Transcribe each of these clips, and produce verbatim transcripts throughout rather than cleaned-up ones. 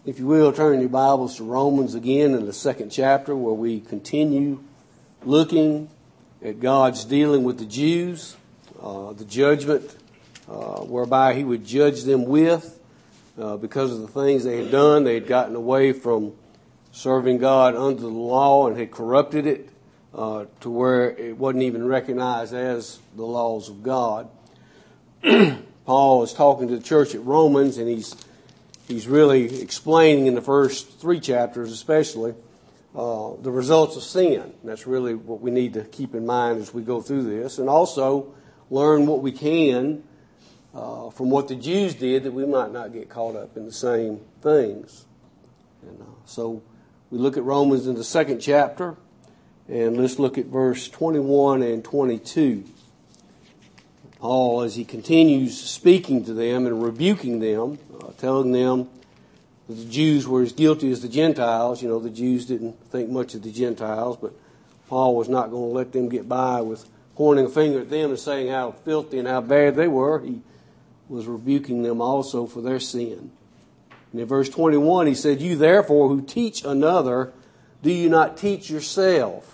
If you will, turn your Bibles to Romans again in the second chapter, where we continue looking at God's dealing with the Jews, uh, the judgment uh, whereby He would judge them with uh, because of the things they had done. They had gotten away from serving God under the law and had corrupted it uh, to where it wasn't even recognized as the laws of God. Paul is talking to the church at Romans, and he's He's really explaining in the first three chapters especially uh, the results of sin. And that's really what we need to keep in mind as we go through this. And also learn what we can uh, from what the Jews did, that we might not get caught up in the same things. And uh, so we look at Romans in the second chapter, and let's look at verse twenty-one and twenty-two. Paul, as he continues speaking to them and rebuking them, uh, telling them that the Jews were as guilty as the Gentiles. You know, the Jews didn't think much of the Gentiles, but Paul was not going to let them get by with pointing a finger at them and saying how filthy and how bad they were. He was rebuking them also for their sin. And in verse twenty-one, he said, "You therefore who teach another, do you not teach yourself?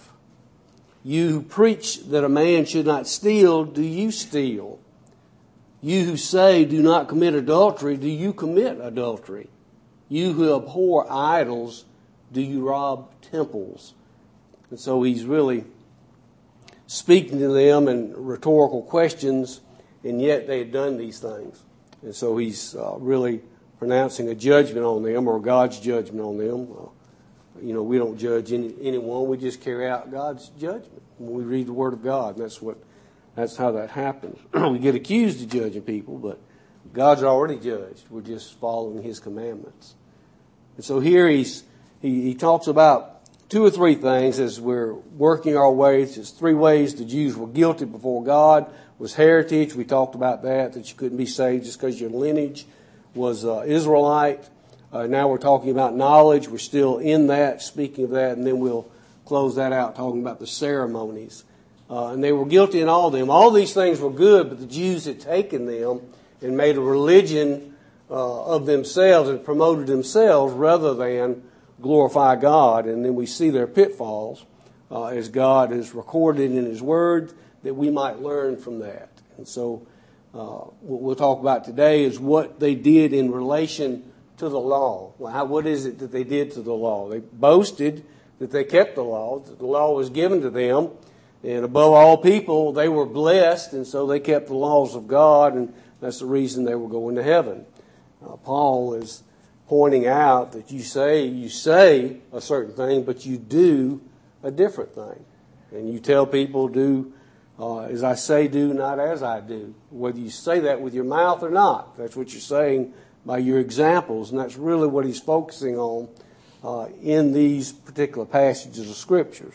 You who preach that a man should not steal, do you steal? You who say do not commit adultery, do you commit adultery? You who abhor idols, do you rob temples?" And so he's really speaking to them in rhetorical questions, and yet they had done these things. And so he's uh, really pronouncing a judgment on them, or God's judgment on them. Uh, You know, we don't judge any, anyone. We just carry out God's judgment when we read the Word of God. And that's what, that's how that happens. We get accused of judging people, but God's already judged. We're just following His commandments. And so here he's, he, he talks about two or three things as we're working our way. It's three ways the Jews were guilty before God. Was heritage. We talked about that, that you couldn't be saved just because your lineage was uh, Israelite. Uh, now we're talking about knowledge. We're still in that, speaking of that, and then we'll close that out talking about the ceremonies. Uh, and they were guilty in all of them. All these things were good, but the Jews had taken them and made a religion uh, of themselves and promoted themselves rather than glorify God. And then we see their pitfalls uh, as God has recorded in His Word, that we might learn from that. And so uh, what we'll talk about today is what they did in relation to the law. Well, how, what is it that they did to the law? They boasted that they kept the law, that the law was given to them, and above all people, they were blessed, and so they kept the laws of God, and that's the reason they were going to heaven. Uh, Paul is pointing out that you say, you say a certain thing, but you do a different thing. And you tell people, do uh, as I say, do not as I do. Whether you say that with your mouth or not, that's what you're saying by your examples, and that's really what he's focusing on uh, in these particular passages of Scriptures.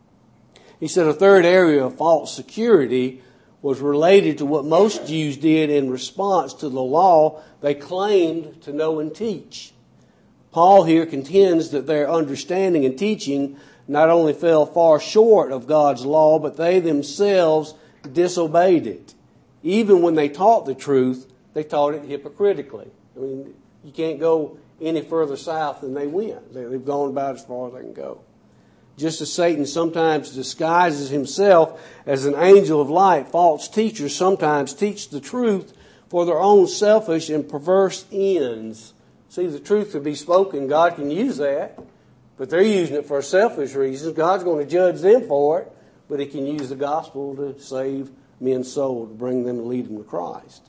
He said a third area of false security was related to what most Jews did in response to the law they claimed to know and teach. Paul here contends that their understanding and teaching not only fell far short of God's law, but they themselves disobeyed it. Even when they taught the truth, they taught it hypocritically. I mean, you can't go any further south than they went. They've gone about as far as they can go. Just as Satan sometimes disguises himself as an angel of light, false teachers sometimes teach the truth for their own selfish and perverse ends. See, the truth to be spoken, God can use that, but they're using it for selfish reasons. God's going to judge them for it, but He can use the gospel to save men's soul, to bring them and lead them to Christ.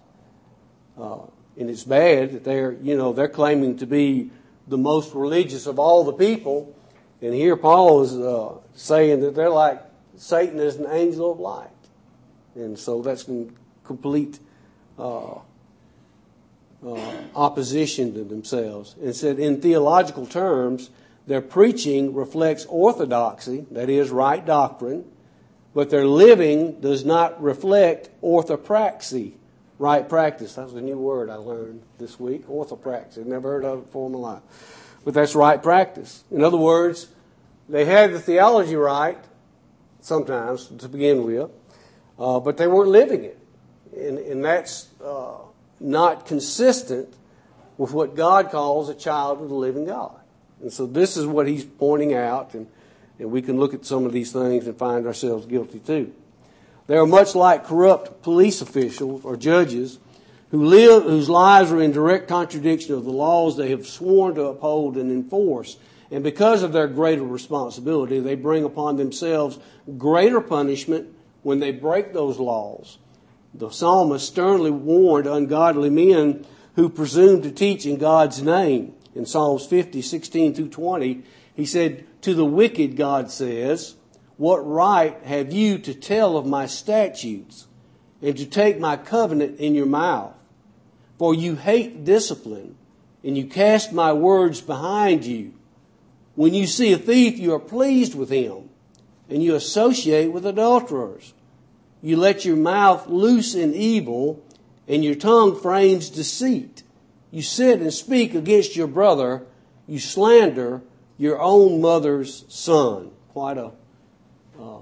Uh, And it's bad that they're, you know, they're claiming to be the most religious of all the people. And here Paul is uh, saying that they're like Satan is an angel of light. And so that's in complete uh, uh, opposition to themselves. And said in theological terms, their preaching reflects orthodoxy, that is, right doctrine, but their living does not reflect orthopraxy. Right practice. That was a new word I learned this week. Orthopraxy. I've never heard of it before in my life. But that's right practice. In other words, they had the theology right, sometimes, to begin with, uh, but they weren't living it. And, and that's uh, not consistent with what God calls a child of the living God. And so this is what he's pointing out, and, and we can look at some of these things and find ourselves guilty too. They are much like corrupt police officials or judges who live, whose lives are in direct contradiction of the laws they have sworn to uphold and enforce. And because of their greater responsibility, they bring upon themselves greater punishment when they break those laws. The psalmist sternly warned ungodly men who presume to teach in God's name. In Psalms fifty, sixteen through twenty, he said, "To the wicked, God says, what right have you to tell of my statutes and to take my covenant in your mouth? For you hate discipline, and you cast my words behind you. When you see a thief, you are pleased with him, and you associate with adulterers. You let your mouth loose in evil, and your tongue frames deceit. You sit and speak against your brother. You slander your own mother's son." Quite a uh,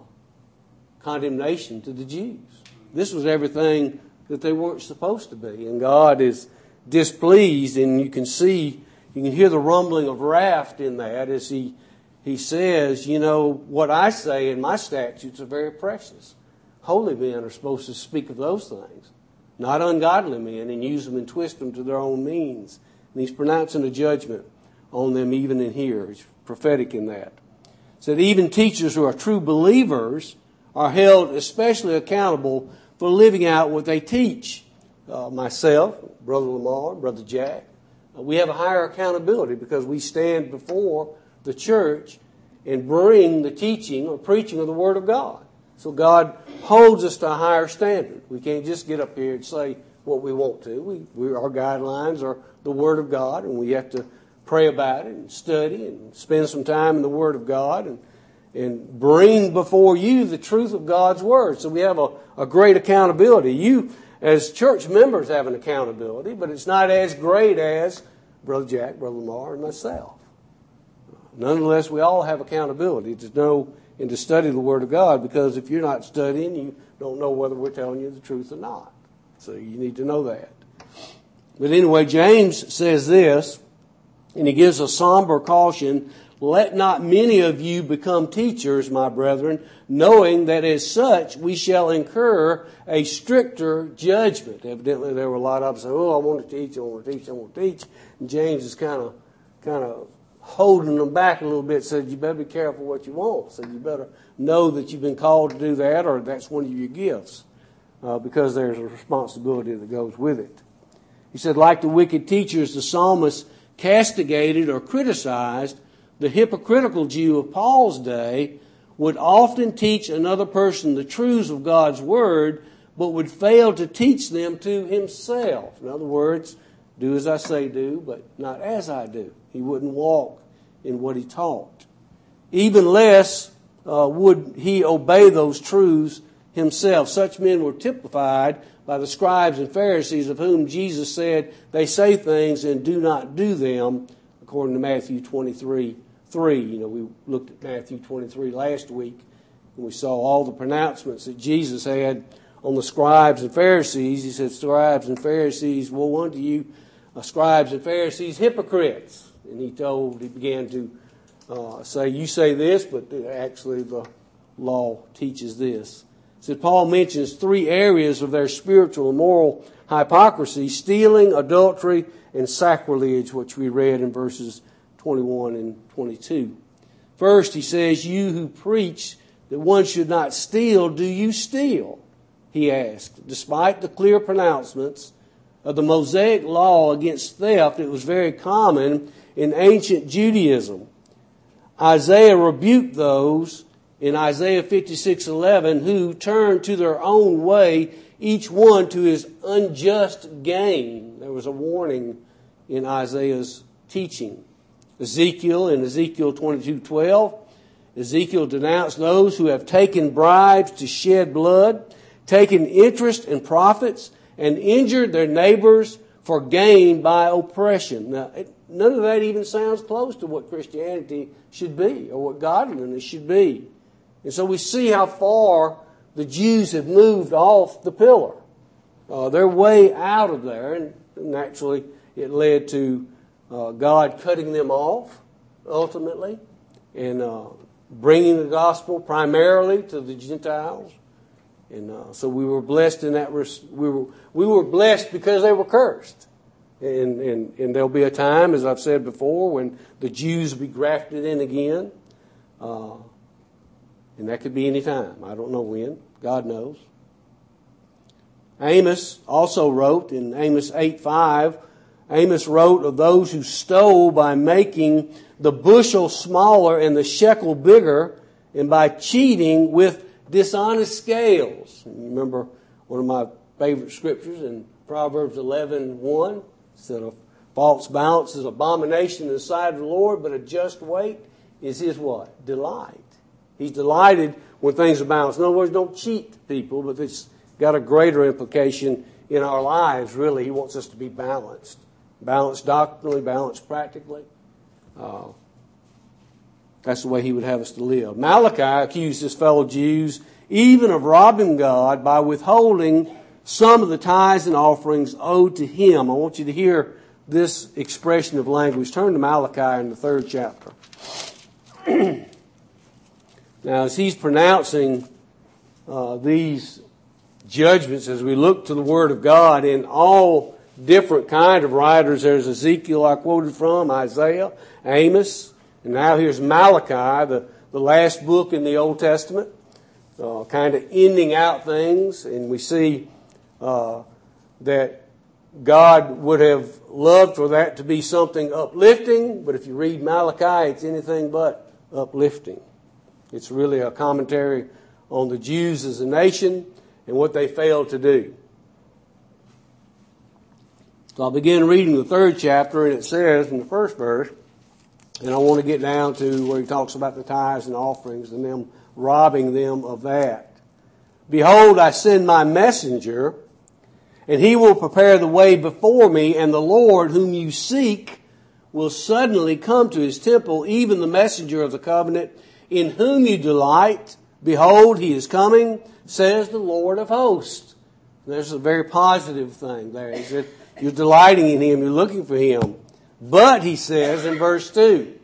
condemnation to the Jews. This was everything that they weren't supposed to be. And God is displeased, and you can see, you can hear the rumbling of wrath in that as he, he says, you know, what I say in my statutes are very precious. Holy men are supposed to speak of those things, not ungodly men, and use them and twist them to their own means. And he's pronouncing a judgment on them even in here. He's prophetic in that. Said even teachers who are true believers are held especially accountable for living out what they teach. Uh, myself, Brother Lamar, Brother Jack, uh, we have a higher accountability because we stand before the church and bring the teaching or preaching of the Word of God. So God holds us to a higher standard. We can't just get up here and say what we want to. We, we our guidelines are the Word of God, and we have to pray about it and study and spend some time in the Word of God and and bring before you the truth of God's Word. So we have a, a great accountability. You, as church members, have an accountability, but it's not as great as Brother Jack, Brother Lamar, and myself. Nonetheless, we all have accountability to know and to study the Word of God, because if you're not studying, you don't know whether we're telling you the truth or not. So you need to know that. But anyway, James says this, and he gives a somber caution: "Let not many of you become teachers, my brethren, knowing that as such we shall incur a stricter judgment." Evidently there were a lot of them saying, "Oh, I want to teach, I want to teach, I want to teach." And James is kind of kind of holding them back a little bit, said you better be careful what you want. So you better know that you've been called to do that, or that's one of your gifts, uh, because there's a responsibility that goes with it. He said, like the wicked teachers, the psalmist castigated or criticized the hypocritical Jew of Paul's day would often teach another person the truths of God's Word, but would fail to teach them to himself. In other words, do as I say do, but not as I do. He wouldn't walk in what he taught. Even less uh, would he obey those truths himself. Such men were typified by the scribes and Pharisees, of whom Jesus said they say things and do not do them, according to Matthew twenty-three three. You know, we looked at Matthew twenty-three last week, and we saw all the pronouncements that Jesus had on the scribes and Pharisees. He said, "Scribes and Pharisees, woe unto you, uh, scribes and Pharisees, hypocrites." And he told, he began to uh, say, you say this, but actually the law teaches this. So Paul mentions three areas of their spiritual and moral hypocrisy: stealing, adultery, and sacrilege, which we read in verses twenty-one and twenty-two. First, he says, "You who preach that one should not steal, do you steal?" he asked. Despite the clear pronouncements of the Mosaic law against theft, it was very common in ancient Judaism. Isaiah rebuked those in Isaiah fifty-six eleven who turned to their own way, each one to his unjust gain. There was a warning in Isaiah's teaching. Ezekiel, in Ezekiel twenty-two twelve, Ezekiel denounced those who have taken bribes to shed blood, taken interest in profits, and injured their neighbors for gain by oppression. Now, it, none of that even sounds close to what Christianity should be or what godliness should be. And so we see how far the Jews have moved off the pillar. Uh, they're way out of there, and naturally it led to uh, God cutting them off ultimately and uh, bringing the gospel primarily to the Gentiles. And uh, so we were blessed in that. Res- we were we were blessed because they were cursed. And, and and there'll be a time, as I've said before, when the Jews will be grafted in again. Uh, and that could be any time. I don't know when. God knows. Amos also wrote in Amos eight five, Amos wrote of those who stole by making the bushel smaller and the shekel bigger, and by cheating with dishonest scales. Remember one of my favorite scriptures in Proverbs eleven one, said a false balance is abomination in the sight of the Lord, but a just weight is his what? Delight. He's delighted when things are balanced. In other words, don't cheat people, but it's got a greater implication in our lives, really. He wants us to be balanced. Balanced doctrinally, balanced practically. Uh, that's the way he would have us to live. Malachi accused his fellow Jews even of robbing God by withholding some of the tithes and offerings owed to him. I want you to hear this expression of language. Turn to Malachi in the third chapter. Now, as he's pronouncing uh, these judgments, as we look to the Word of God in all different kind of writers, there's Ezekiel I quoted from, Isaiah, Amos, and now here's Malachi, the, the last book in the Old Testament, uh, kind of ending out things, and we see uh, that God would have loved for that to be something uplifting, but if you read Malachi, it's anything but uplifting. It's really a commentary on the Jews as a nation and what they failed to do. So I'll begin reading the third chapter, and it says in the first verse, and I want to get down to where he talks about the tithes and offerings and them robbing them of that. Behold, I send my messenger, and he will prepare the way before me, and the Lord whom you seek will suddenly come to his temple, even the messenger of the covenant, in whom you delight. Behold, he is coming, says the Lord of hosts. There's a very positive thing there. Is that you're delighting in him, you're looking for him. But, he says in verse two,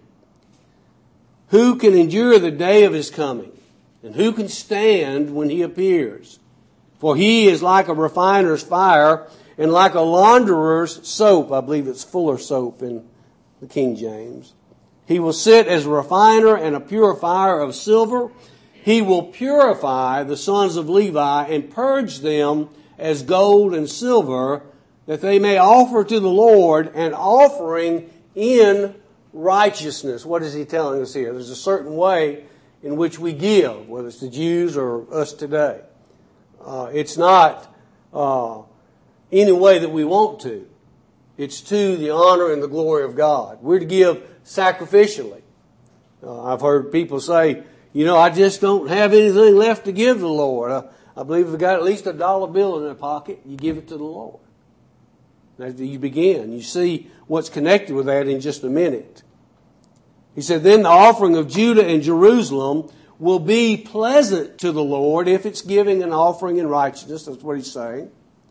who can endure the day of his coming? And who can stand when he appears? For he is like a refiner's fire and like a launderer's soap. I believe it's Fuller's soap in the King James. He will sit as a refiner and a purifier of silver. He will purify the sons of Levi and purge them as gold and silver, that they may offer to the Lord an offering in righteousness. What is he telling us here? There's a certain way in which we give, whether it's the Jews or us today. Uh, it's not uh, any way that we want to. It's to the honor and the glory of God. We're to give sacrificially. Uh, I've heard people say, you know, I just don't have anything left to give the Lord. Uh, I believe if you've got at least a dollar bill in their pocket, you give it to the Lord. As you begin, you see what's connected with that in just a minute. He said, then the offering of Judah and Jerusalem will be pleasant to the Lord if it's giving an offering in righteousness. That's what he's saying.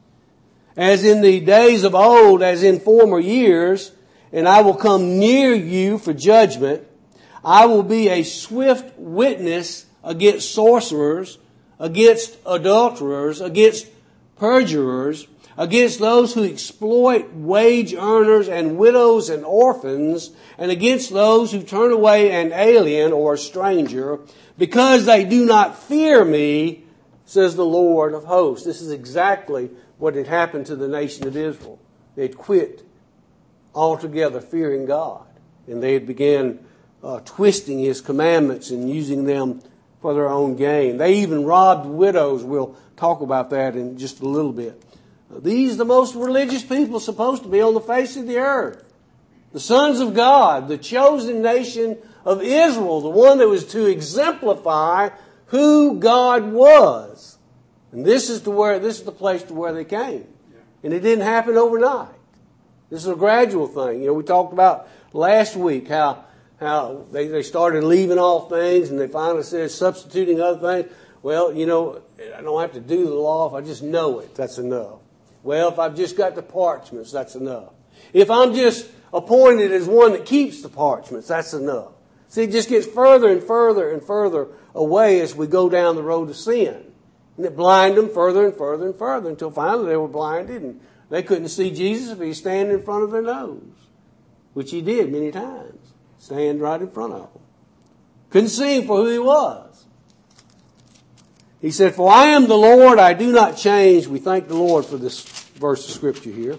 As in the days of old, as in former years, and I will come near you for judgment. I will be a swift witness against sorcerers, against adulterers, against perjurers, against those who exploit wage earners and widows and orphans, and against those who turn away an alien or a stranger, because they do not fear me, says the Lord of hosts. This is exactly what had happened to the nation of Israel. They'd quit altogether fearing God, and they had began uh, twisting his commandments and using them for their own gain. They even robbed widows. We'll talk about that in just a little bit. These are the most religious people supposed to be on the face of the earth. The sons of God, the chosen nation of Israel, the one that was to exemplify who God was. And this is to where this is the place to where they came. And it didn't happen overnight. This is a gradual thing. You know, we talked about last week how how they, they started leaving off things, and they finally said substituting other things. Well, you know, I don't have to do the law if I just know it. That's enough. Well, if I've just got the parchments, that's enough. If I'm just appointed as one that keeps the parchments, that's enough. See, it just gets further and further and further away as we go down the road to sin. And it blinded them further and further and further until finally they were blinded and they couldn't see Jesus if he was standing in front of their nose, which he did many times, stand right in front of them. Couldn't see him for who he was. He said, for I am the Lord, I do not change. We thank the Lord for this verse of Scripture here.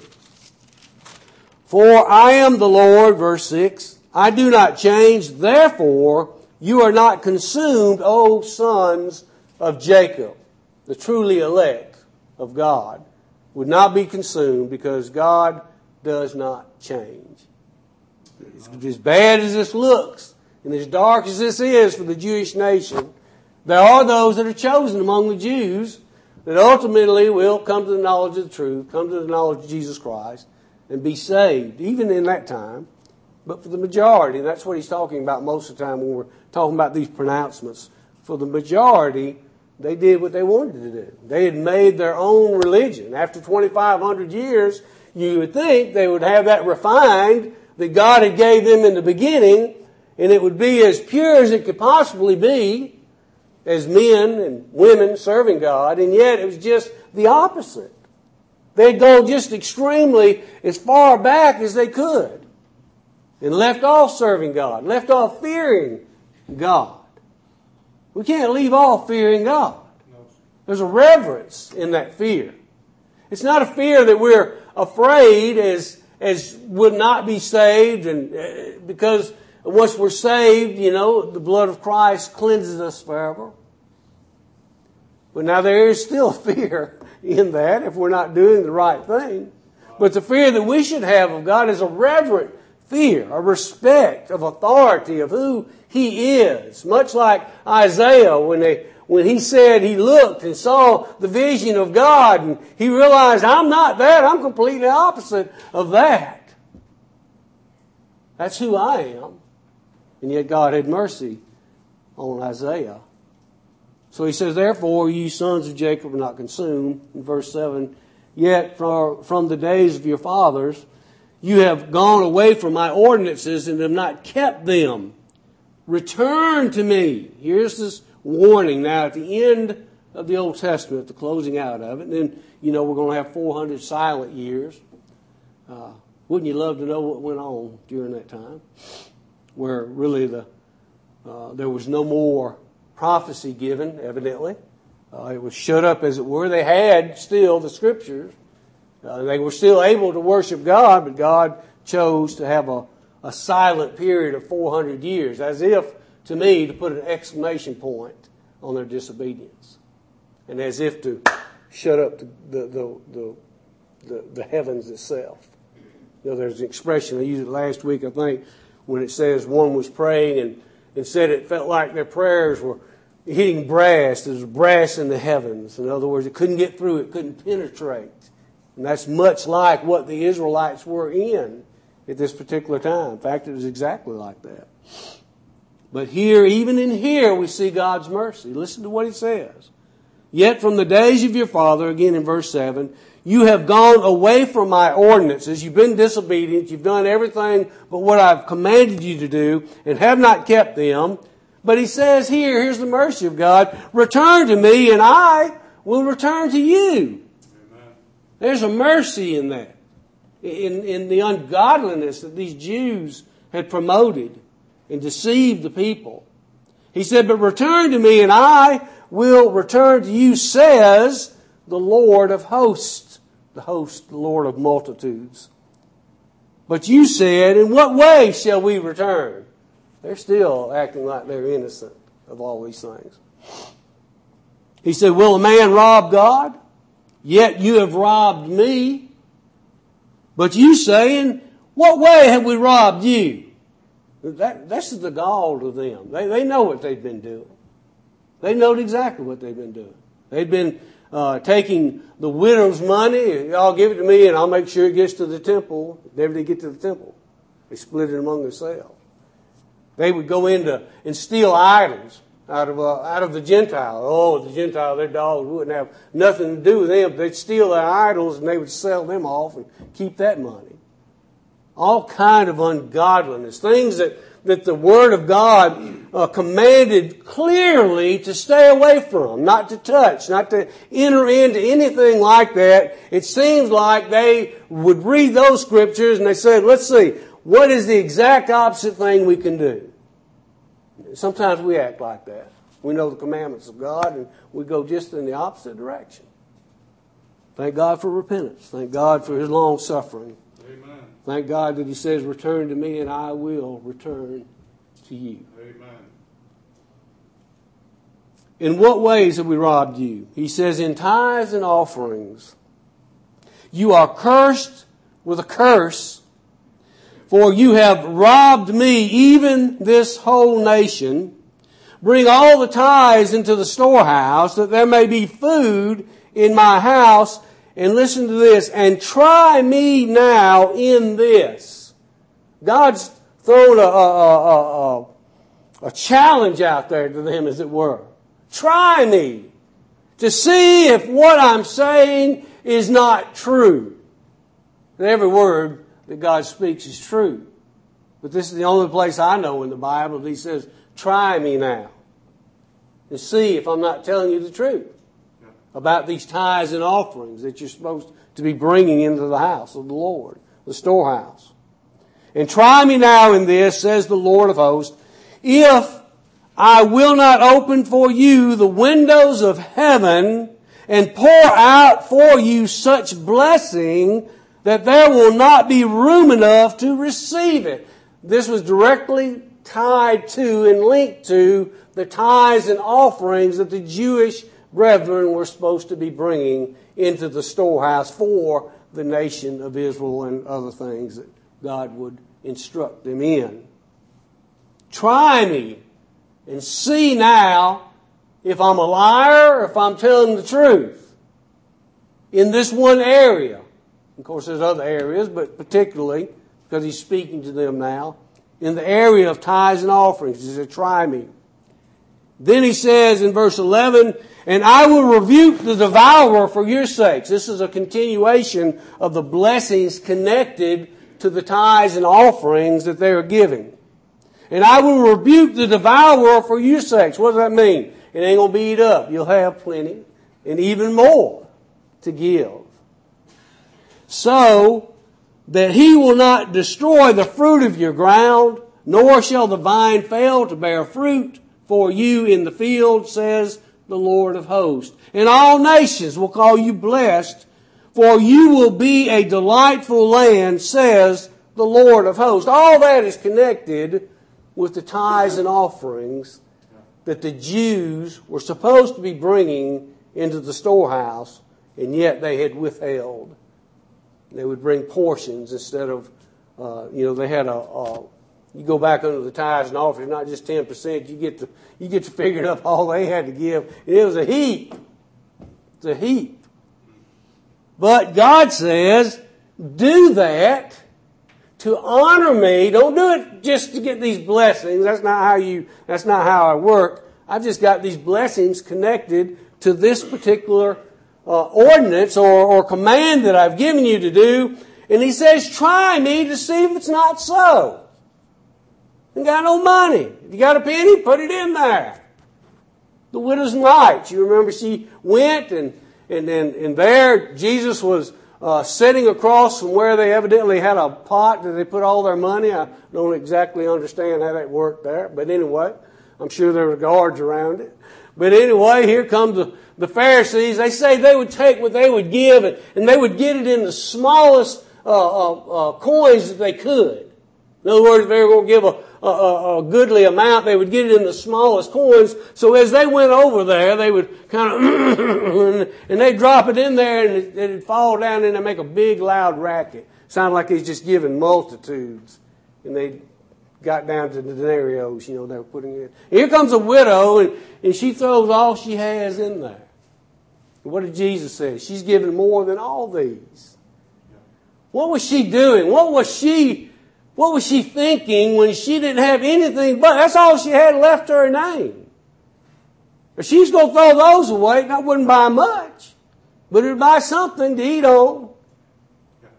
For I am the Lord, verse six, I do not change, therefore you are not consumed, O sons of Jacob. The truly elect of God would not be consumed because God does not change. As bad as this looks and as dark as this is for the Jewish nation, there are those that are chosen among the Jews that ultimately will come to the knowledge of the truth, come to the knowledge of Jesus Christ, and be saved, even in that time. But for the majority, that's what he's talking about most of the time when we're talking about these pronouncements. For the majority, they did what they wanted to do. They had made their own religion. After twenty-five hundred years, you would think they would have that refined that God had gave them in the beginning, and it would be as pure as it could possibly be as men and women serving God, and yet it was just the opposite. They'd go just extremely as far back as they could and left off serving God, left off fearing God. We can't leave off fearing God. There's a reverence in that fear. It's not a fear that we're afraid as as would not be saved, and uh, because once we're saved, you know, the blood of Christ cleanses us forever. But now there is still fear in that if we're not doing the right thing. But the fear that we should have of God is a reverent fear, a respect of authority of who He is. Much like Isaiah when they when he said he looked and saw the vision of God and he realized, I'm not that, I'm completely opposite of that. That's who I am. And yet God had mercy on Isaiah. So he says, therefore, you sons of Jacob are not consumed. In verse seven, yet from the days of your fathers, you have gone away from my ordinances and have not kept them. Return to me. Here's this warning now at the end of the Old Testament, the closing out of it. And then, you know, we're going to have four hundred silent years. Uh, wouldn't you love to know what went on during that time? Where really the uh, there was no more prophecy given, evidently. Uh, it was shut up, as it were. They had still the Scriptures. Uh, they were still able to worship God, but God chose to have a, a silent period of four hundred years, as if, to me, to put an exclamation point on their disobedience. And as if to shut up the, the, the, the, the, the heavens itself. You know, there's an expression, I used it last week, I think, when it says one was praying and, and said it felt like their prayers were hitting brass. There was brass in the heavens. In other words, it couldn't get through, it couldn't penetrate. And that's much like what the Israelites were in at this particular time. In fact, it was exactly like that. But here, even in here, we see God's mercy. Listen to what He says. Yet from the days of your father, again in verse seven, you have gone away from my ordinances. You've been disobedient. You've done everything but what I've commanded you to do and have not kept them. But He says here, here's the mercy of God. Return to me and I will return to you. Amen. There's a mercy in that. In, in the ungodliness that these Jews had promoted and deceived the people. He said, but return to me and I will return to you, says the Lord of hosts. The host, the Lord of multitudes. But you said, in what way shall we return? They're still acting like they're innocent of all these things. He said, will a man rob God? Yet you have robbed me. But you say, in what way have we robbed you? That, that's the gall to them. They, they know what they've been doing. They know exactly what they've been doing. They've been uh, taking the widow's money. Y'all give it to me and I'll make sure it gets to the temple. Never did get to the temple. They split it among themselves. They would go into and steal idols out of uh, out of the Gentile. Oh, the Gentile, their dogs wouldn't have nothing to do with them. They'd steal their idols and they would sell them off and keep that money. all kind of ungodliness, things that, that the Word of God uh, commanded clearly to stay away from, not to touch, not to enter into anything like that. It seems like they would read those scriptures and they said, let's see, what is the exact opposite thing we can do? Sometimes we act like that. We know the commandments of God and we go just in the opposite direction. Thank God for repentance. Thank God for His long suffering. Amen. Thank God that He says, return to me and I will return to you. Amen. In what ways have we robbed you? He says, in tithes and offerings. You are cursed with a curse, for you have robbed me, even this whole nation. Bring all the tithes into the storehouse, that there may be food in my house. And listen to this, and try me now in this. God's thrown a, a, a, a, a challenge out there to them, as it were. Try me to see if what I'm saying is not true. And every word that God speaks is true. But this is the only place I know in the Bible that He says, try me now and see if I'm not telling you the truth about these tithes and offerings that you're supposed to be bringing into the house of the Lord, the storehouse. And try me now in this, says the Lord of hosts, if I will not open for you the windows of heaven and pour out for you such blessing that there will not be room enough to receive it. This was directly tied to and linked to the tithes and offerings that the Jewish brethren were supposed to be bringing into the storehouse for the nation of Israel and other things that God would instruct them in. Try me and see now if I'm a liar or if I'm telling the truth in this one area. Of course, there's other areas, but particularly because He's speaking to them now, in the area of tithes and offerings. He said, try me. Then He says in verse eleven, and I will rebuke the devourer for your sakes. This is a continuation of the blessings connected to the tithes and offerings that they are giving. And I will rebuke the devourer for your sakes. What does that mean? It ain't going to be eat up. You'll have plenty and even more to give. So that he will not destroy the fruit of your ground, nor shall the vine fail to bear fruit for you in the field, says the Lord of hosts. And all nations will call you blessed, for you will be a delightful land, says the Lord of hosts. All that is connected with the tithes and offerings that the Jews were supposed to be bringing into the storehouse, and yet they had withheld. They would bring portions instead of, uh, you know, they had a, a you go back under the tithes and offerings, not just ten percent. You get to you get to figure up all they had to give. And it was a heap. It's a heap. But God says, do that to honor me. Don't do it just to get these blessings. That's not how you. That's not how I work. I've just got these blessings connected to this particular uh, ordinance or, or command that I've given you to do. And He says, try me to see if it's not so. You got no money. If you got a penny, put it in there. The widow's mite. You remember she went and and and, and there Jesus was uh, sitting across from where they evidently had a pot that they put all their money. I don't exactly understand how that worked there, but anyway, I'm sure there were guards around it. But anyway, here comes the, the Pharisees. They say they would take what they would give and, and they would get it in the smallest uh, uh, uh, coins that they could. In other words, if they were going to give a, a, a goodly amount, they would get it in the smallest coins. So as they went over there, they would kind of, and they'd drop it in there and it, it'd fall down and they'd make a big loud racket. Sounded like he's just giving multitudes. And they got down to the denarios, you know, they were putting in. Here comes a widow and, and she throws all she has in there. And what did Jesus say? She's given more than all these. What was she doing? What was she What was she thinking when she didn't have anything but, that's all she had left to her name? If she's going to throw those away, that wouldn't buy much, but it would buy something to eat on.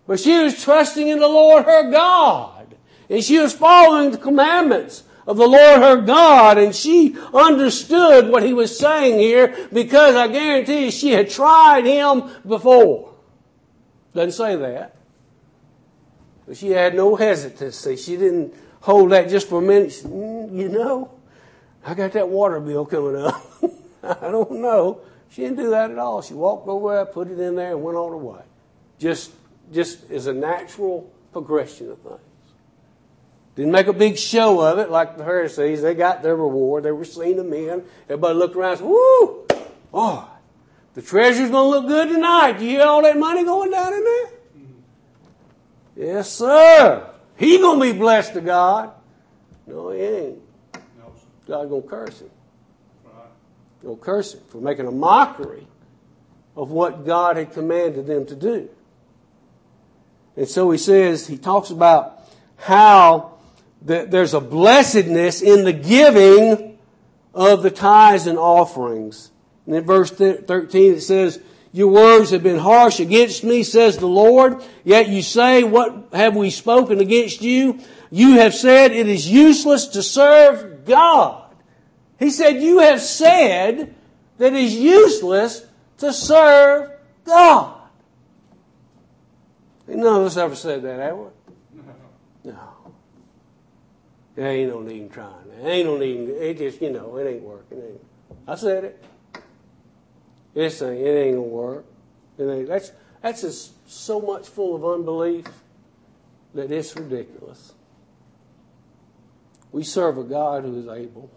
But she was trusting in the Lord her God. And she was following the commandments of the Lord her God. And she understood what he was saying here because I guarantee you she had tried him before. Doesn't say that. But she had no hesitancy. She didn't hold that just for a minute. She said, mm, you know, I got that water bill coming up. I don't know. She didn't do that at all. She walked over there, put it in there, and went on her way. Just, just as a natural progression of things. Didn't make a big show of it like the Pharisees. They got their reward. They were seen of men. Everybody looked around and said, woo! Boy, the treasure's going to look good tonight. Do you hear all that money going down in there? Mm-hmm. Yes, sir. He going to be blessed to God. No, he ain't. No. God's going to curse him. Right. He'll curse him for making a mockery of what God had commanded them to do. And so he says, he talks about how that there's a blessedness in the giving of the tithes and offerings. And in verse thirteen it says, your words have been harsh against me, says the Lord. Yet you say, what have we spoken against you? You have said it is useless to serve God. He said, you have said that it is useless to serve God. None of us ever said that, have we? No. There ain't no need in trying. There ain't no need in, it just, you know, it ain't working. It ain't. I said it. This ain't, it ain't gonna work. It ain't, that's, that's just so much full of unbelief that it's ridiculous. We serve a God who is able.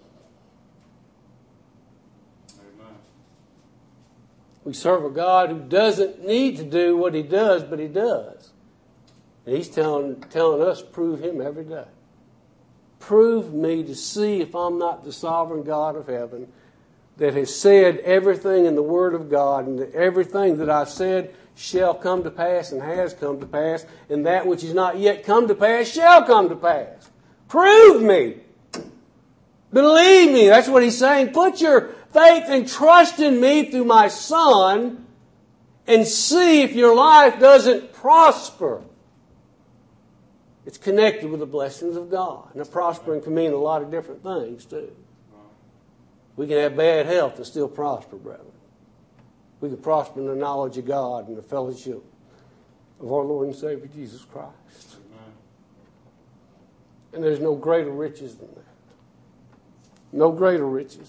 Amen. We serve a God who doesn't need to do what he does, but he does. And he's telling, telling us, prove him every day. Prove me to see if I'm not the sovereign God of heaven that has said everything in the Word of God, and that everything that I've said shall come to pass and has come to pass, and that which is not yet come to pass shall come to pass. Prove me. Believe me. That's what he's saying. Put your faith and trust in me through my Son and see if your life doesn't prosper. It's connected with the blessings of God. Now, prospering can mean a lot of different things, too. We can have bad health and still prosper, brethren. We can prosper in the knowledge of God and the fellowship of our Lord and Savior, Jesus Christ. Amen. And there's no greater riches than that. No greater riches.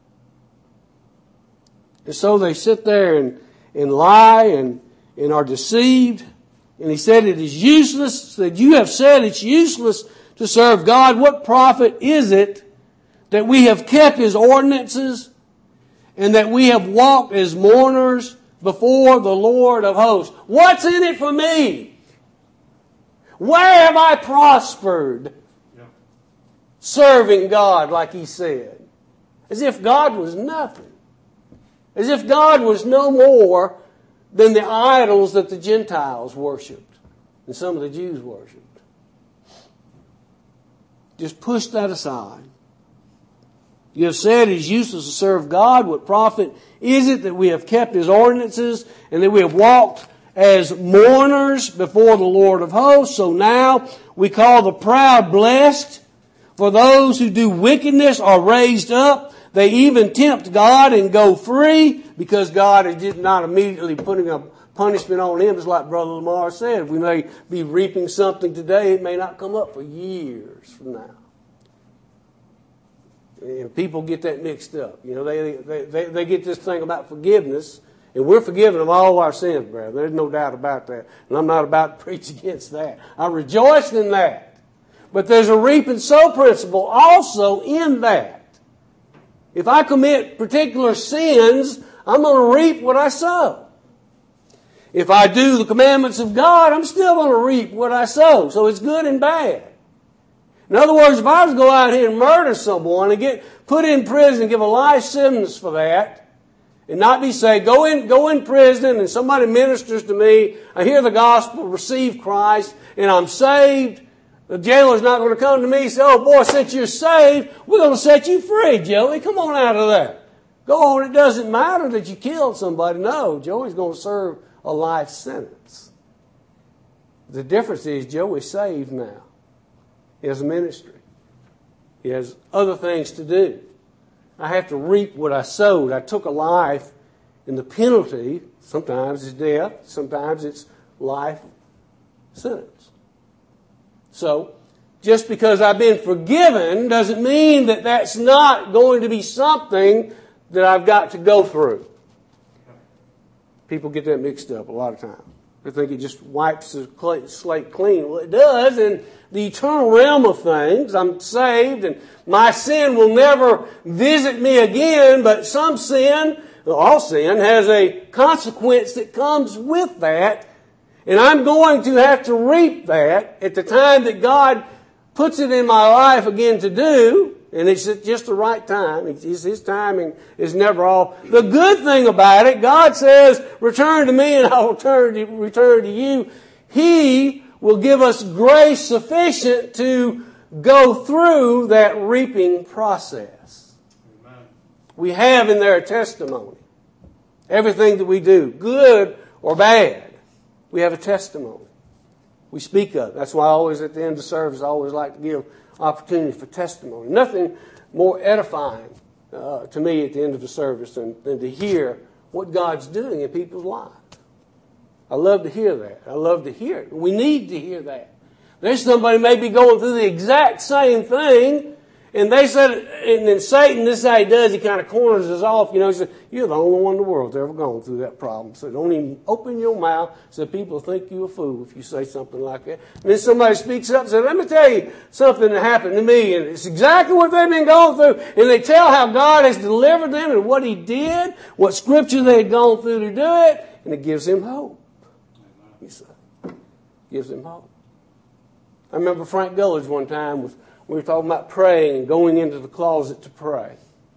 And so they sit there and, and lie and, and are deceived. And he said it is useless. Said, you have said it's useless to serve God. What profit is it that we have kept his ordinances and that we have walked as mourners before the Lord of hosts? What's in it for me? Where have I prospered? Yeah. Serving God like he said. As if God was nothing. As if God was no more than the idols that the Gentiles worshipped and some of the Jews worshipped. Just push that aside. You have said it is useless to serve God. What profit is it that we have kept his ordinances and that we have walked as mourners before the Lord of hosts? So now we call the proud blessed. For those who do wickedness are raised up. They even tempt God and go free because God is not immediately putting a punishment on him. It's like Brother Lamar said. We may be reaping something today. It may not come up for years from now. And people get that mixed up. You know, they, they, they, they get this thing about forgiveness. And we're forgiven of all our sins, brother. There's no doubt about that. And I'm not about to preach against that. I rejoice in that. But there's a reap and sow principle also in that. If I commit particular sins, I'm going to reap what I sow. If I do the commandments of God, I'm still going to reap what I sow. So it's good and bad. In other words, if I was to go out here and murder someone and get put in prison and give a life sentence for that, and not be saved, go in, go in prison and somebody ministers to me, I hear the gospel, receive Christ, and I'm saved, the jailer's not going to come to me and say, oh boy, since you're saved, we're going to set you free, Joey. Come on out of that. Go on, it doesn't matter that you killed somebody. No, Joey's going to serve a life sentence. The difference is Joe is saved now. He has a ministry. He has other things to do. I have to reap what I sowed. I took a life, and the penalty, sometimes it's death, sometimes it's life sentence. So, just because I've been forgiven doesn't mean that that's not going to be something that I've got to go through. People get that mixed up a lot of times. They think it just wipes the slate clean. Well, it does in the eternal realm of things. I'm saved and my sin will never visit me again, but some sin, all sin, has a consequence that comes with that. And I'm going to have to reap that at the time that God puts it in my life again to do. And it's at just the right time. It's, his timing is never off. The good thing about it, God says, return to me and I will turn to, return to you. He will give us grace sufficient to go through that reaping process. Amen. We have in there a testimony. Everything that we do, good or bad, we have a testimony. We speak of it. That's why I always at the end of the service I always like to give opportunity for testimony. Nothing more edifying uh, to me at the end of the service than, than to hear what God's doing in people's lives. I love to hear that. I love to hear it. We need to hear that. There's somebody maybe going through the exact same thing, and they said, and then Satan, this is how he does, he kind of corners us off. You know, he said, you're the only one in the world that's ever gone through that problem. So don't even open your mouth so people think you're a fool if you say something like that. And then somebody speaks up and says, let me tell you something that happened to me. And it's exactly what they've been going through. And they tell how God has delivered them and what he did, what scripture they had gone through to do it. And it gives them hope. He said, gives them hope. I remember Frank Gullidge one time with we were talking about praying and going into the closet to pray.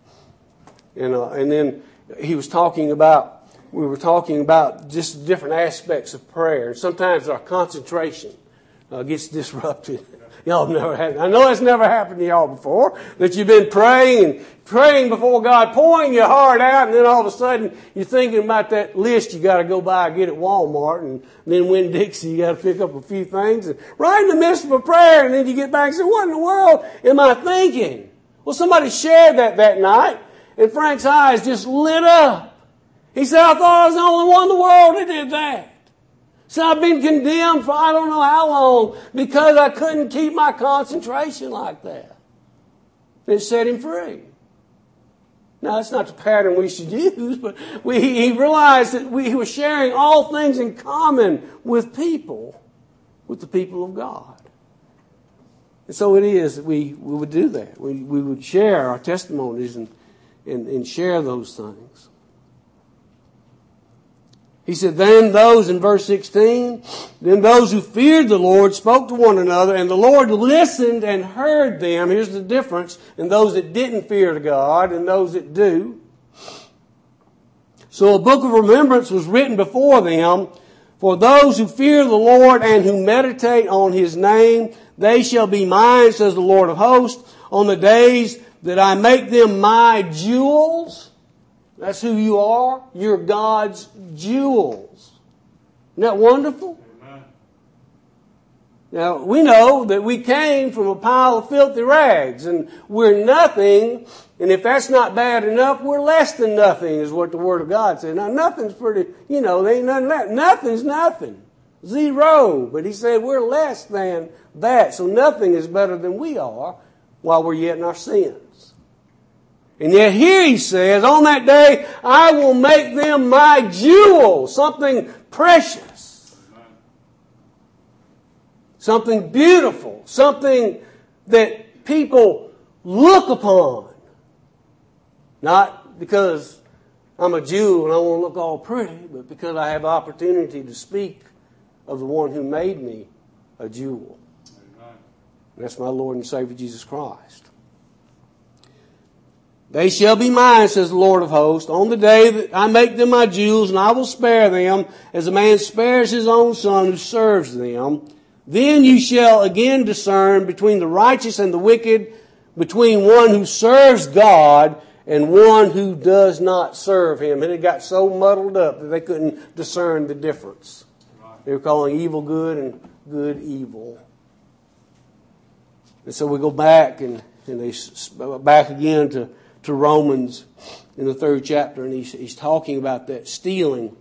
And, uh, and then he was talking about, we were talking about just different aspects of prayer. And sometimes our concentration uh, gets disrupted. Y'all have never had, I know that's never happened to y'all before, that you've been praying and praying before God, pouring your heart out, and then all of a sudden you're thinking about that list you got to go buy and get at Walmart, and then Winn-Dixie you got to pick up a few things, and right in the midst of a prayer, and then you get back and say, what in the world am I thinking? Well, somebody shared that that night, and Frank's eyes just lit up. He said, I thought I was the only one in the world that did that. So I've been condemned for I don't know how long because I couldn't keep my concentration like that. It set him free. Now, that's not the pattern we should use, but we, he realized that we were sharing all things in common with people, with the people of God. And so it is that we, we would do that. We, we would share our testimonies and, and, and share those things. He said, then those, in verse sixteen, then those who feared the Lord spoke to one another, and the Lord listened and heard them. Here's the difference in those that didn't fear God and those that do. So a book of remembrance was written before them. For those who fear the Lord and who meditate on his name, they shall be mine, says the Lord of hosts, on the days that I make them my jewels. That's who you are. You're God's jewels. Isn't that wonderful? Amen. Now, we know that we came from a pile of filthy rags, and we're nothing, and if that's not bad enough, we're less than nothing, is what the Word of God says. Now, nothing's pretty, you know, there ain't nothing left. Nothing's nothing. Zero. But he said we're less than that, so nothing is better than we are while we're yet in our sins. And yet here he says, on that day, I will make them my jewels, something precious, something beautiful, something that people look upon. Not because I'm a Jew and I want to look all pretty, but because I have opportunity to speak of the one who made me a jewel. And that's my Lord and Savior Jesus Christ. They shall be mine, says the Lord of hosts, on the day that I make them my jewels, and I will spare them as a man spares his own son who serves them. Then you shall again discern between the righteous and the wicked, between one who serves God and one who does not serve him. And it got so muddled up that they couldn't discern the difference. They were calling evil good and good evil. And so we go back and, and they back again to, to Romans in the third chapter, and he's, he's talking about that stealing.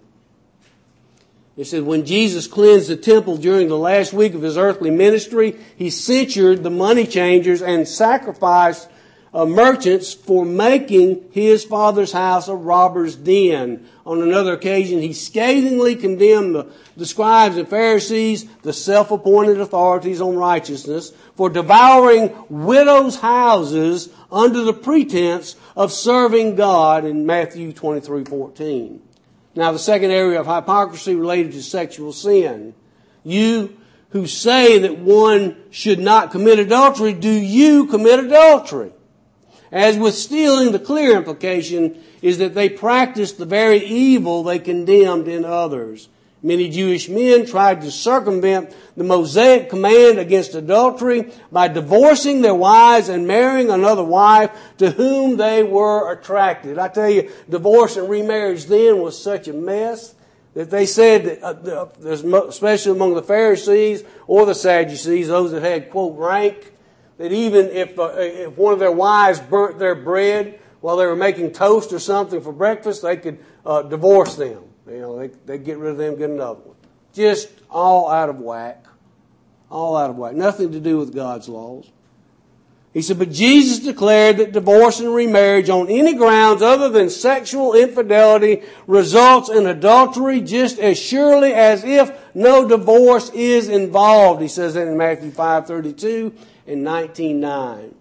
It said, when Jesus cleansed the temple during the last week of his earthly ministry, he censured the money changers and sacrificed uh, merchants for making his Father's house a robber's den. On another occasion, he scathingly condemned the, the scribes and Pharisees, the self-appointed authorities on righteousness, for devouring widows' houses under the pretense of serving God in Matthew twenty-three fourteen. Now, the second area of hypocrisy related to sexual sin. You who say that one should not commit adultery, do you commit adultery? As with stealing, the clear implication is that they practiced the very evil they condemned in others. Many Jewish men tried to circumvent the Mosaic command against adultery by divorcing their wives and marrying another wife to whom they were attracted. I tell you, divorce and remarriage then was such a mess that they said that, uh, especially among the Pharisees or the Sadducees, those that had, quote, rank, that even if, uh, if one of their wives burnt their bread while they were making toast or something for breakfast, they could uh, divorce them. You know, they they get rid of them, get another one. Just all out of whack. All out of whack. Nothing to do with God's laws. He said, but Jesus declared that divorce and remarriage on any grounds other than sexual infidelity results in adultery just as surely as if no divorce is involved. He says that in Matthew five thirty-two and nineteen nine.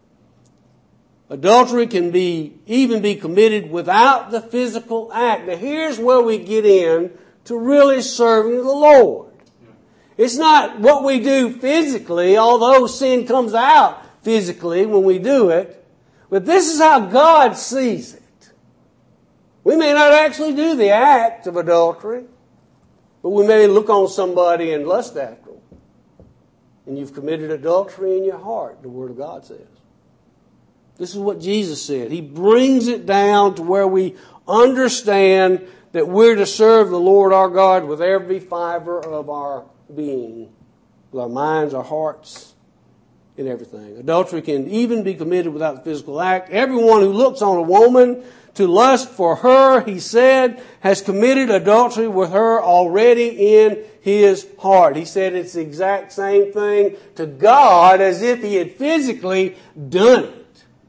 Adultery can be even be committed without the physical act. Now here's where we get in to really serving the Lord. It's not what we do physically, although sin comes out physically when we do it. But this is how God sees it. We may not actually do the act of adultery, but we may look on somebody and lust after them. And you've committed adultery in your heart, the Word of God says. This is what Jesus said. He brings it down to where we understand that we're to serve the Lord our God with every fiber of our being, with our minds, our hearts, and everything. Adultery can even be committed without the physical act. Everyone who looks on a woman to lust for her, he said, has committed adultery with her already in his heart. He said it's the exact same thing to God as if he had physically done it.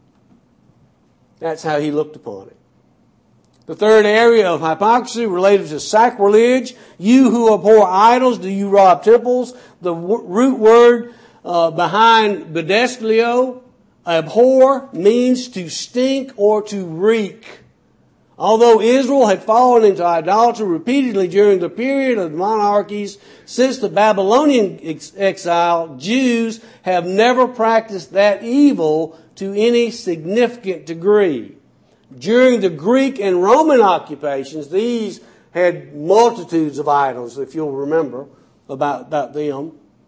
That's how he looked upon it. The third area of hypocrisy related to sacrilege. You who abhor idols, do you rob temples? The w- root word uh, behind bedestlio, abhor, means to stink or to reek. Although Israel had fallen into idolatry repeatedly during the period of the monarchies since the Babylonian ex- exile, Jews have never practiced that evil to any significant degree. During the Greek and Roman occupations, these had multitudes of idols, if you'll remember about, about them.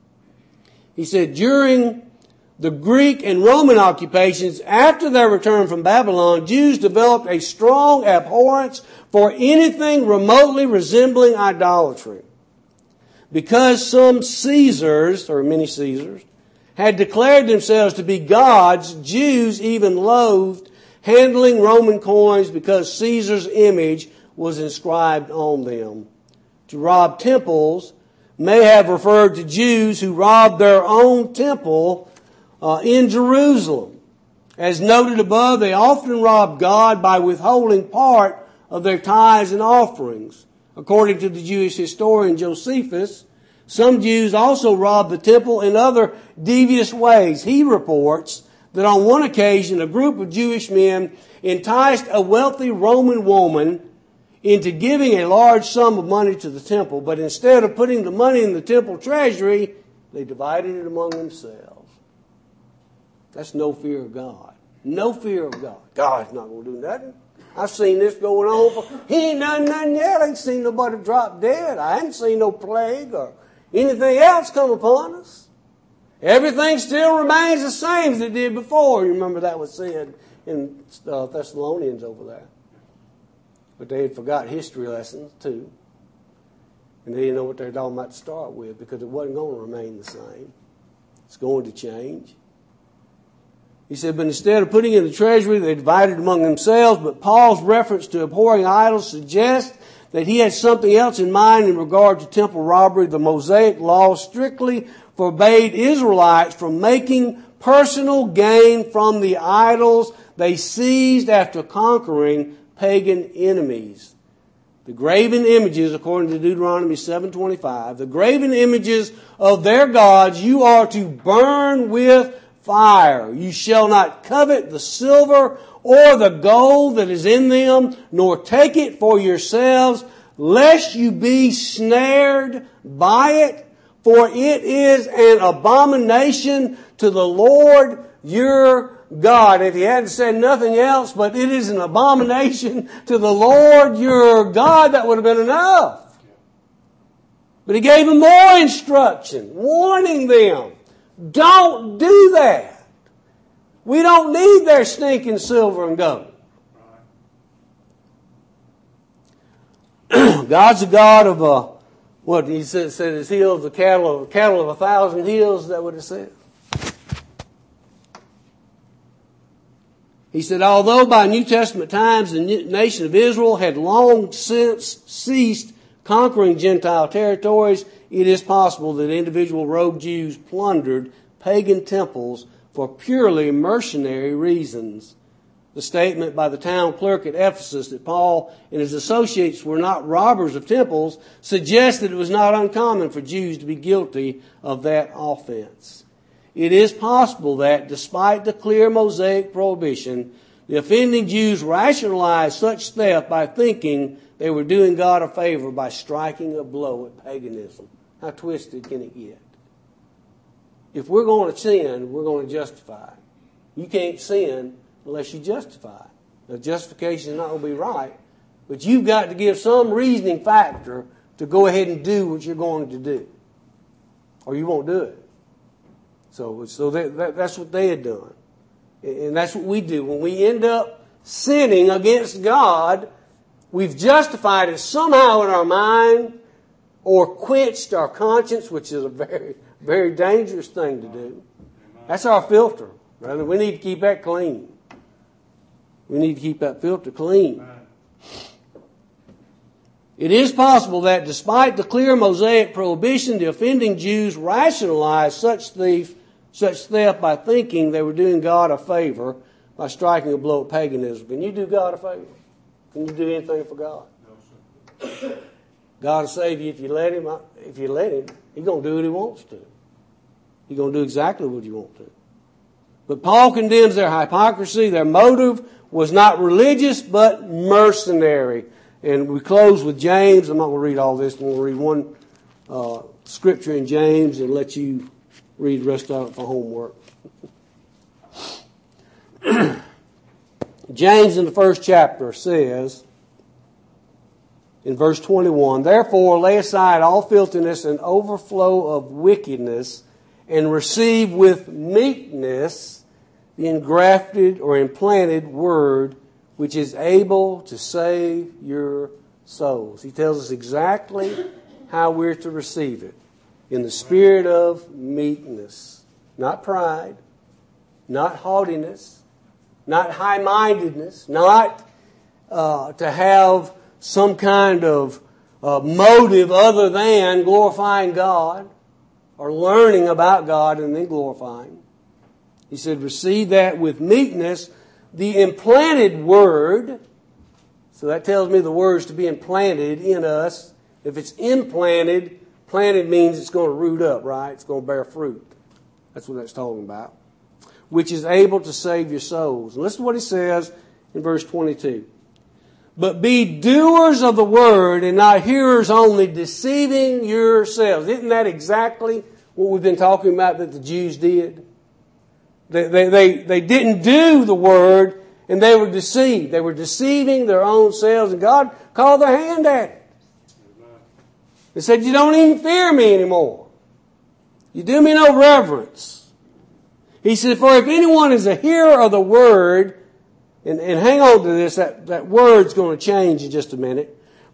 He said, during the Greek and Roman occupations, after their return from Babylon, Jews developed a strong abhorrence for anything remotely resembling idolatry. Because some Caesars, or many Caesars, had declared themselves to be gods, Jews even loathed handling Roman coins because Caesar's image was inscribed on them. To rob temples may have referred to Jews who robbed their own temple uh, in Jerusalem. As noted above, they often robbed God by withholding part of their tithes and offerings. According to the Jewish historian Josephus, some Jews also robbed the temple in other devious ways. He reports that on one occasion, a group of Jewish men enticed a wealthy Roman woman into giving a large sum of money to the temple, but instead of putting the money in the temple treasury, they divided it among themselves. That's no fear of God. No fear of God. God's not going to do nothing. I've seen this going on. For, he ain't done nothing yet. I ain't seen nobody drop dead. I haven't seen no plague or anything else come upon us. Everything still remains the same as it did before. You remember that was said in uh, Thessalonians over there. But they had forgot history lessons too. And they didn't know what they were talking about to start with because it wasn't going to remain the same. It's going to change. He said, but instead of putting it in the treasury, they divided among themselves. But Paul's reference to abhorring idols suggests that he had something else in mind in regard to temple robbery. The Mosaic law strictly forbade Israelites from making personal gain from the idols they seized after conquering pagan enemies. The graven images, according to Deuteronomy seven twenty-five, the graven images of their gods you are to burn with fire. You shall not covet the silver or the gold that is in them, nor take it for yourselves, lest you be snared by it. For it is an abomination to the Lord your God. If he hadn't said nothing else, but it is an abomination to the Lord your God, that would have been enough. But he gave them more instruction, warning them, don't do that. We don't need their stinking silver and gold. God's a God of a, what he said, said his hills, the cattle of, cattle of a thousand hills. Is that what it said? He said, although by New Testament times the nation of Israel had long since ceased conquering Gentile territories, it is possible that individual rogue Jews plundered pagan temples for purely mercenary reasons. The statement by the town clerk at Ephesus that Paul and his associates were not robbers of temples suggests that it was not uncommon for Jews to be guilty of that offense. It is possible that, despite the clear Mosaic prohibition, the offending Jews rationalized such theft by thinking they were doing God a favor by striking a blow at paganism. How twisted can it get? If we're going to sin, we're going to justify. You can't sin unless you justify. Now, justification is not going to be right, but you've got to give some reasoning factor to go ahead and do what you're going to do, or you won't do it. So, so that, that, that's what they had done. And that's what we do. When we end up sinning against God, we've justified it somehow in our mind or quenched our conscience, which is a very, very dangerous thing to do. That's our filter, brother. We need to keep that clean. We need to keep that filter clean. It is possible that despite the clear Mosaic prohibition, the offending Jews rationalized such thief Such theft by thinking they were doing God a favor by striking a blow at paganism. Can you do God a favor? Can you do anything for God? No, sir. God will save you if you let him. If you let him, he's going to do what he wants to. He's going to do exactly what you want to. But Paul condemns their hypocrisy. Their motive was not religious, but mercenary. And we close with James. I'm not going to read all this. I'm going to read one uh, scripture in James and let you read the rest of it for homework. James in the first chapter says, in verse twenty-one, therefore lay aside all filthiness and overflow of wickedness, and receive with meekness the engrafted or implanted word, which is able to save your souls. He tells us exactly how we're to receive it. In the spirit of meekness, not pride, not haughtiness, not high-mindedness, not uh, to have some kind of uh, motive other than glorifying God or learning about God and then glorifying. He said, receive that with meekness, the implanted word. So that tells me the word's to be implanted in us. If it's implanted, planted means it's going to root up, right? It's going to bear fruit. That's what that's talking about. Which is able to save your souls. And listen to what he says in verse twenty-two. But be doers of the word and not hearers only, deceiving yourselves. Isn't that exactly what we've been talking about that the Jews did? They, they, they, they didn't do the word and they were deceived. They were deceiving their own selves, and God called their hand at it. They said, you don't even fear me anymore. You do me no reverence. He said, for if anyone is a hearer of the word, and, and hang on to this, that, that word's going to change in just a minute.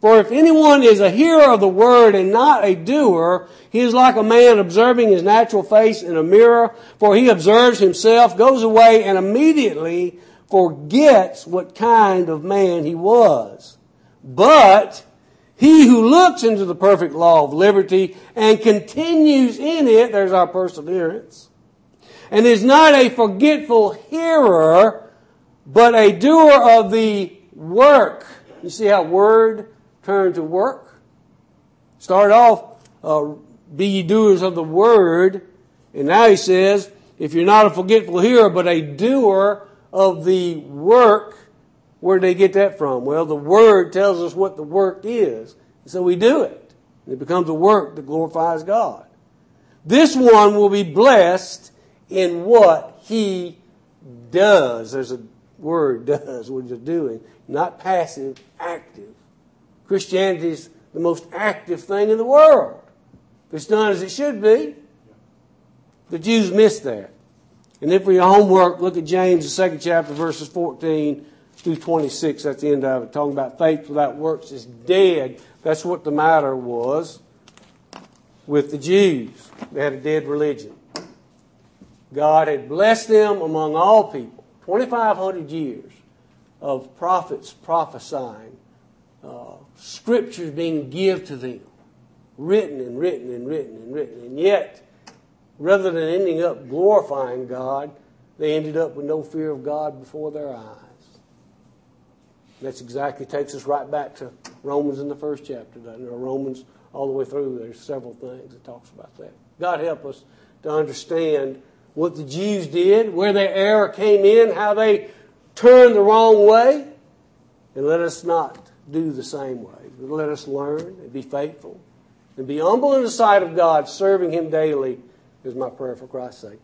For if anyone is a hearer of the word and not a doer, he is like a man observing his natural face in a mirror. For he observes himself, goes away, and immediately forgets what kind of man he was. But he who looks into the perfect law of liberty and continues in it, there's our perseverance, and is not a forgetful hearer, but a doer of the work. You see how word turned to work? Start off, uh, be ye doers of the word. And now he says, if you're not a forgetful hearer, but a doer of the work, where did they get that from? Well, the word tells us what the work is. So we do it. It becomes a work that glorifies God. This one will be blessed in what he does. There's a word, does, what he's doing. Not passive, active. Christianity is the most active thing in the world. If it's done as it should be. The Jews missed that. And then for your homework, look at James, the second chapter, verses fourteen through twenty-six. That's the end of it. Talking about faith without works is dead. That's what the matter was with the Jews. They had a dead religion. God had blessed them among all people. twenty-five hundred years of prophets prophesying. Uh, scriptures being given to them. Written and written and written and written. And yet, rather than ending up glorifying God, they ended up with no fear of God before their eyes. That's exactly, takes us right back to Romans in the first chapter, doesn't it? Or Romans all the way through. There's several things that talks about that. God help us to understand what the Jews did, where their error came in, how they turned the wrong way, and let us not do the same way. Let us learn and be faithful and be humble in the sight of God, serving Him daily is my prayer for Christ's sake.